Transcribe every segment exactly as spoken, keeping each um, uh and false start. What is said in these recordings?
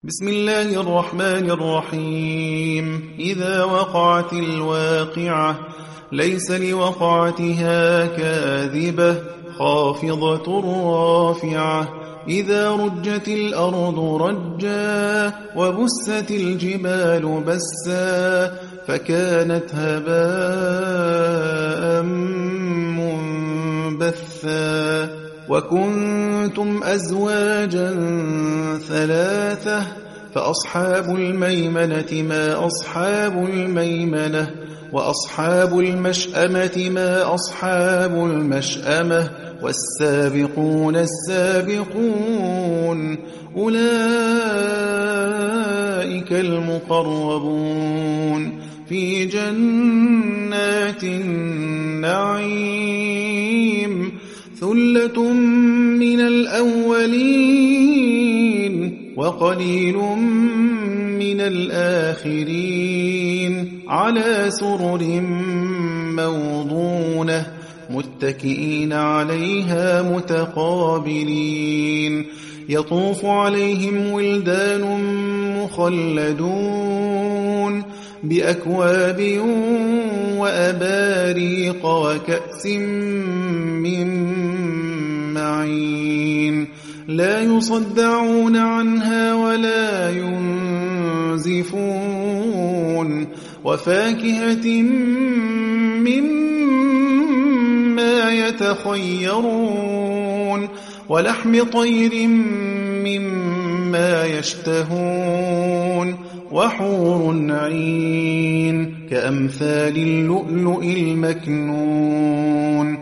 بسم الله الرحمن الرحيم. إذا وقعت الواقعة ليس لوقعتها كاذبة خافضة رافعة. إذا رجت الأرض رجا وبست الجبال بسا فكانت هباء منبثا. وكنتم أزواجا ثلاثة فأصحاب الميمنة ما أصحاب الميمنة وأصحاب المشأمة ما أصحاب المشأمة والسابقون السابقون أولئك المقربون في جنات النعيم. ثلة من الأولين وقليل من الآخرين على سرر موضونة متكئين عليها متقابلين. يطوف عليهم ولدان مخلدون بأكواب وأباريق وكأس من معين لا يصدعون عنها ولا ينزفون. وفاكهة مما يتخيرون ولحم طير مما يشتهون وحور عين كأمثال اللؤلؤ المكنون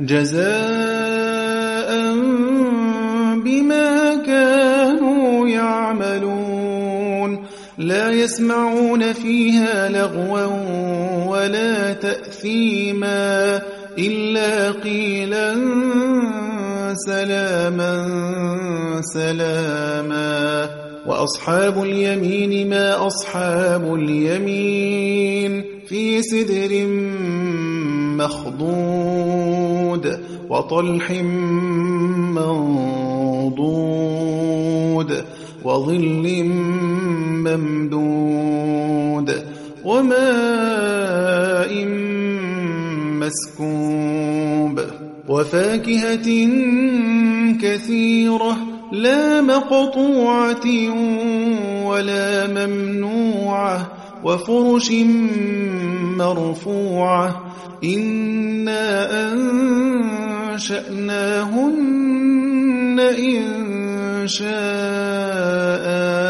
جزاء بما كانوا يعملون. لا يسمعون فيها لغوا ولا تأثيما إلا قيلا سلاما سلاما. وأصحاب اليمين ما أصحاب اليمين في سدر مخضود وطلح منضود وظل ممدود وماء مسكوب وفاكهة كثيرة لا مقطوعة ولا ممنوعة وفرش مرفوعة. إنا أنشأناهن إن شاء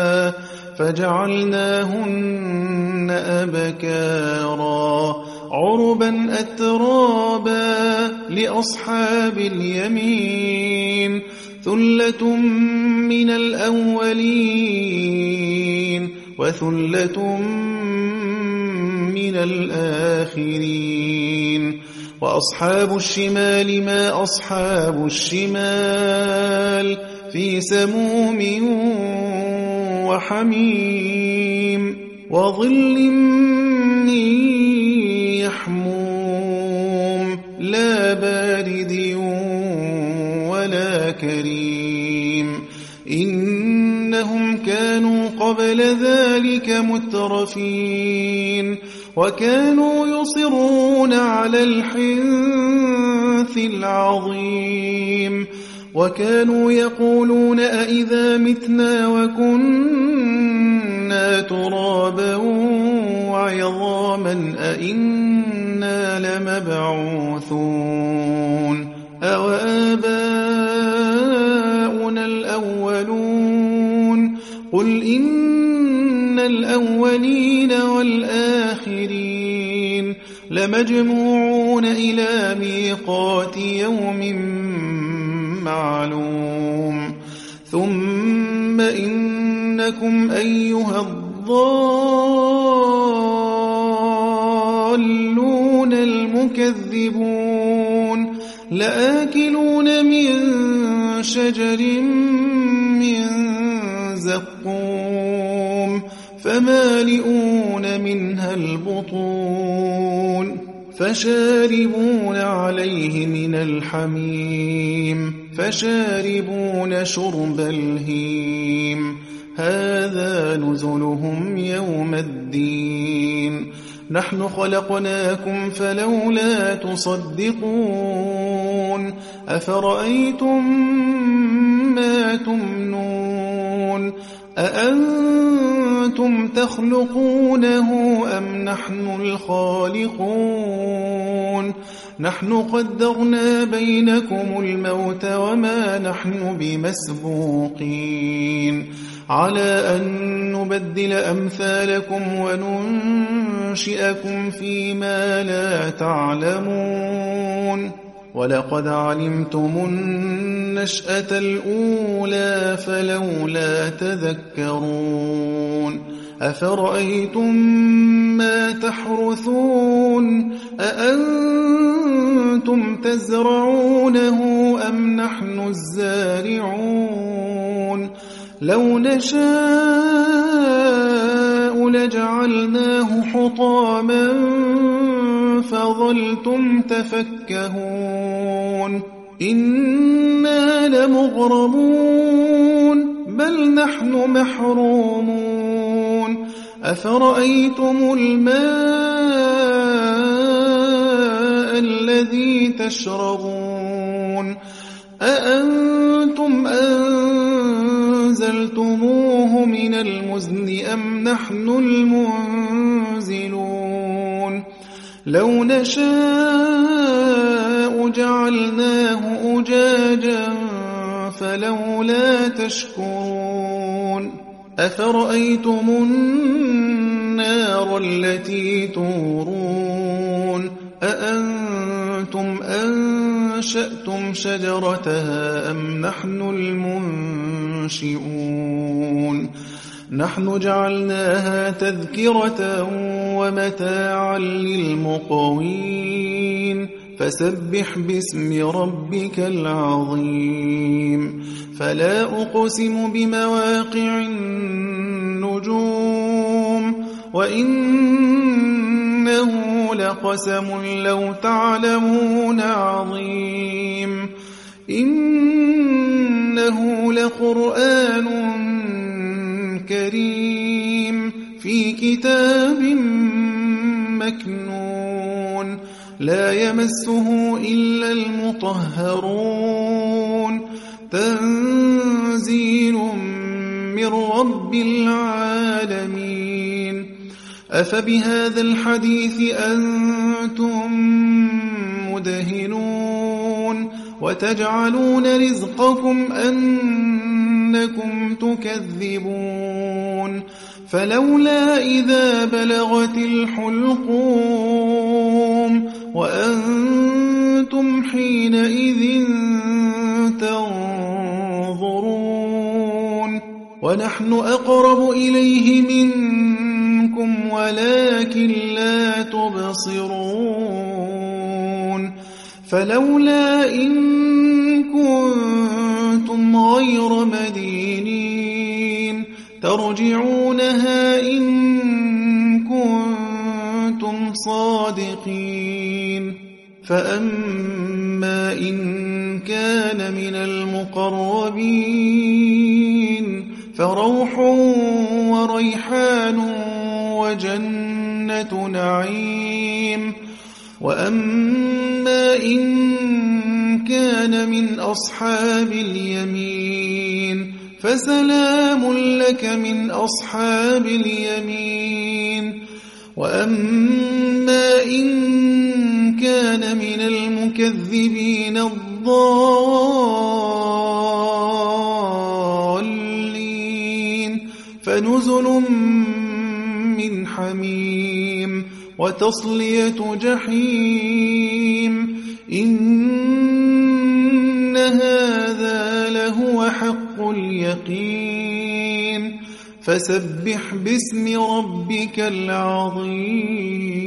فجعلناهن أبكارا عربا أترابا لأصحاب اليمين. ثلة من الأولين وثلة من الآخرين. وأصحاب الشمال ما أصحاب الشمال في سموم وحميم وظل من يحموم لا بارد ولا كريم. إنهم كانوا قبل ذلك مترفين وكانوا يصرون على الحنث العظيم وكانوا يقولون أئذا متنا وكنا ترابا وعظاما أئنا لمبعوثون أو آباؤنا الأولون قل إن الأولين والآخرين لمجموعون إلى ميقات يوم معلوم. ثم إنكم أيها الضالون المكذبون لآكلون من شجر من زقوم فمالئون منها البطون فشاربون عليه من الحميم فشاربون شرب الهيم هذا نزلهم يوم الدين نحن خلقناكم فلولا تصدقون أفرأيتم ما تمنون أأنتم تخلقونه أم نحن الخالقون نحن قدرنا بينكم الموت وما نحن بمسبوقين على أن نبدل أمثالكم وننشئكم فيما لا تعلمون ولقد علمتم النشأة الأولى فلولا تذكرون أفرأيتم ما تحرثون أأنتم تزرعونه أم نحن الزارعون لو نشاء لجعلناه حطاما فظلتم تفكهون إنا لمغرمون بل نحن محرومون أفرأيتم الماء الذي تشربون أأنتم أنزلتموه من المزن أم نحن المنزلون لو نشاء جعلناه أجاجا فلولا تشكرون أفرأيتم النار التي تورون أأنتم أنشأتم شجرتها أم نحن المنشئون نحن جعلناها تذكرة ومتاعا للمقوين فسبح باسم ربك العظيم فلا أقسم بمواقع النجوم وإنه لقسم لو تعلمون عظيم إنه لقرآن كريم في كتاب مكنون لا يمسه إلا المطهرون تنزيل من رب العالمين أفبهذا الحديث أنتم مدهنون وتجعلون رزقكم أنكم تكذبون فلولا إذا بلغت الحلقوم وأنتم حينئذ تنظرون ونحن أقرب إليه منكم ولكن لا تبصرون فلولا إن كنتم غير مدينين ترجعونها إن كنتم صادقين فأما إن كان من المقربين فروح وريحان وجنة نعيم وأما إن كان من أصحاب اليمين فسلام لك من أصحاب اليمين وأما إن كان من المكذبين الضالين فنزل من حميم وتصلية جحيم إن هذا لهو حق اليقين فسبح باسم ربك العظيم